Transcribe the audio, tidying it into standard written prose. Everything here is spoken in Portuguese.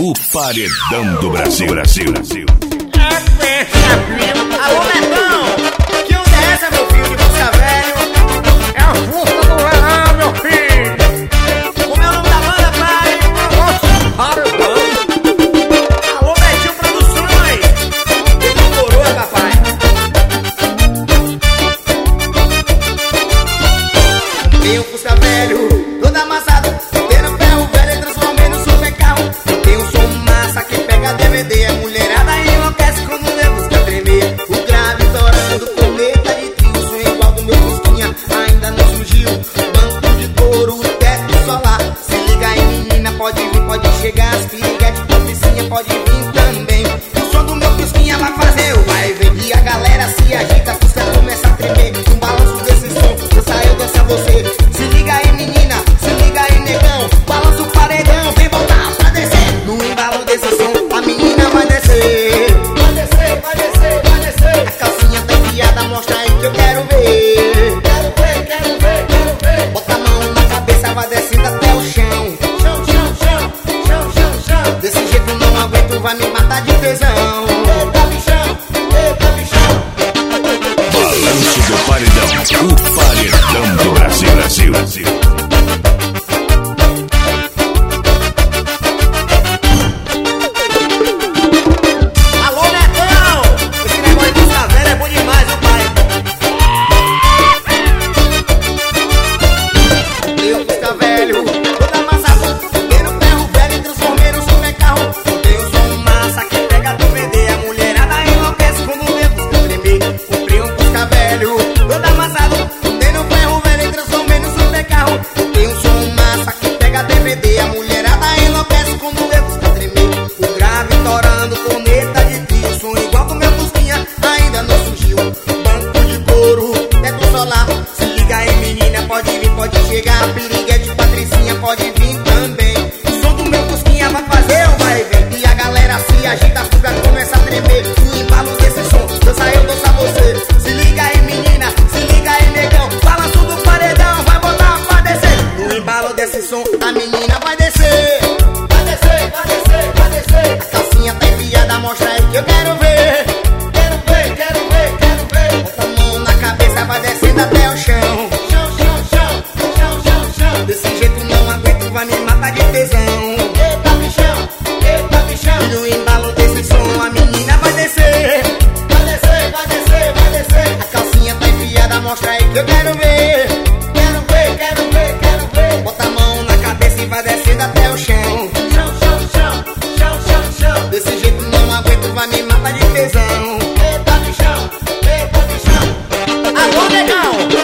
O paredão do Brasil. Alô, Netão! Que onda é essa, meu filho de Busca Velho? É a força do verão, meu filho! Como é o nome da banda, pai? Paredão! Alô, Betinho Produções! Que coroa, papai! Tem um Fusca velho, todo amassado, tendo ferro velho, transformei no super carro. Tem um som massa que pega DVD, a mulherada enlouquece quando vê Fusca tremer. O grave estourando, cometa de trio, som igual do meu Fusquinha, ainda não surgiu. Banco de couro, teto solar. Se liga aí, menina, pode vir, pode chegar. As piriguetes de patricinha pode vir também. O som do meu Fusquinha vai fazer o vai e vem. E a galera se agita, a Fusca começa a tremer. Um balanço desse som, dança eu, dança você. Se liga aí, menina, se liga aí, negão. Balança o paredão, vem voltar pra descer. No embalo desse som, a menina vai descer. Vai descer, vai descer, vai descer. A calcinha tá enfiada, mostra aí que eu quero ver. Quero ver, quero ver, quero ver. Bota a mão na cabeça, vai descendo até o chão. Chão, chão, chão, chão, chão, chão. Desse jeito não aguento, vai me matar de tesão. Eita, bichão, eita, bichão. Balanço do paredão. O paredão do Brasil. Alô, Netão! Esse negócio de Fusca velho é bom demais, meu pai. Eu Fusca velho, toda amassado, tendo ferro velho e transformei no super carro. Tem um som massa que pega DVD, a mulherada enlouquece quando vê Fusca tremer. Comprei um Fusca velho, todo amassado, tendo ferro velho e transformei no super carro. Tem um som massa que pega DVD, a mulherada enlouquece quando vê Fusca tremer. O grave estourando, corneta de tio, som igual do meu Fusquinha, ainda não surgiu. Banco de couro, teto solar. Se liga aí, menina, pode vir, pode chegar. A piriguete de patricinha pode vir também. O som do meu Fusquinha vai fazer o vai e vem. E a galera se agita, a Fusca começa a tremer. No embalo desse som, dança eu, dança você. Se liga aí, menina, se liga aí, negão. Balanço do paredão, vai botar pra descer. No embalo desse som, a menina vai descer. Vai descer, vai descer, vai descer. A calcinha tá enfiada, mostra aí que eu quero ver. Quero ver, quero ver, quero ver. Bota a mão na cabeça, vai descendo até o chão. Chão, chão, chão, chão, chão, chão. Desse jeito não aguento, vai me matar de tesão. Eita, bichão, eita, bichão. E no embalo desse som, a menina vai descer. Vai descer, vai descer, vai descer. A calcinha tá enfiada, mostra aí que eu quero ver. Quero ver, quero ver, quero ver. Bota a mão na cabeça e vai descendo até o chão. Chão, chão, chão, chão, chão, chão. Desse jeito não aguento, vai me matar de tesão. Eita, bichão, eita, bichão. Alô, negão!